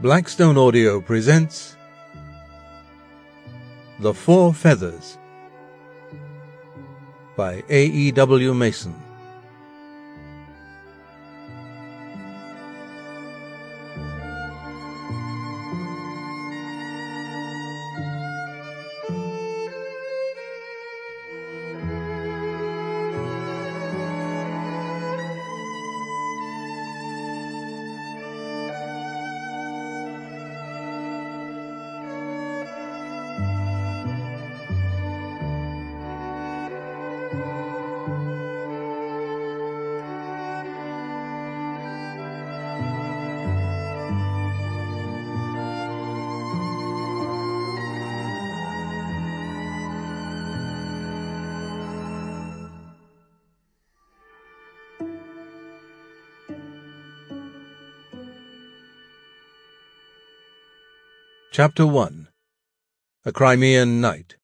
Blackstone Audio presents The Four Feathers by A.E.W. Mason. Chapter 1. A Crimean Night.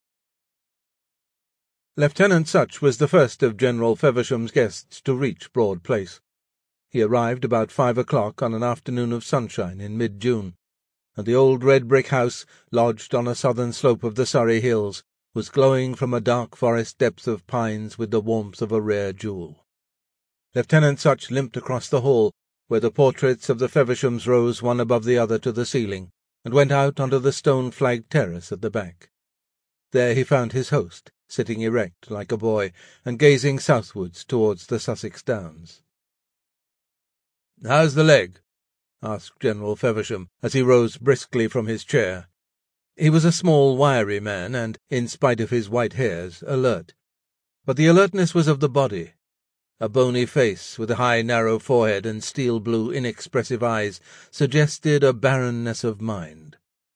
Lieutenant Such was the first of General Feversham's guests to reach Broad Place. He arrived about 5 o'clock on an afternoon of sunshine in mid-June, and the old red brick house, lodged on a southern slope of the Surrey hills, was glowing from a dark forest depth of pines with the warmth of a rare jewel. Lieutenant Such limped across the hall, where the portraits of the Fevershams rose one above the other to the ceiling, and went out onto the stone-flagged terrace at the back. There he found his host, sitting erect like a boy, and gazing southwards towards the Sussex Downs. "How's the leg?" asked General Feversham, as he rose briskly from his chair. He was a small, wiry man, and, in spite of his white hairs, alert. But the alertness was of the body. A bony face, with a high, narrow forehead and steel-blue, inexpressive eyes, suggested a barrenness of mind.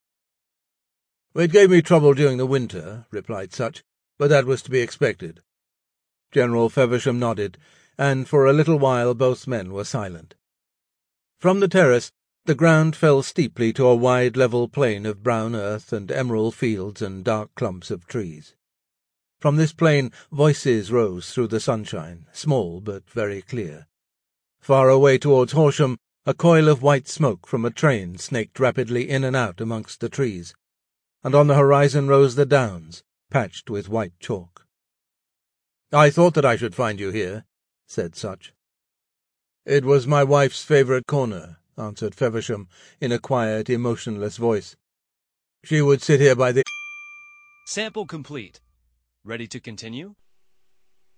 "It gave me trouble during the winter," replied Such, "but that was to be expected." General Feversham nodded, and for a little while both men were silent. From the terrace, the ground fell steeply to a wide level plain of brown earth and emerald fields and dark clumps of trees. From this plain voices rose through the sunshine, small but very clear. Far away towards Horsham, a coil of white smoke from a train snaked rapidly in and out amongst the trees, and on the horizon rose the downs, patched with white chalk. "I thought that I should find you here," said Such. "It was my wife's favourite corner," answered Feversham, in a quiet, emotionless voice. "She would sit here by the—" Sample complete. Ready to continue?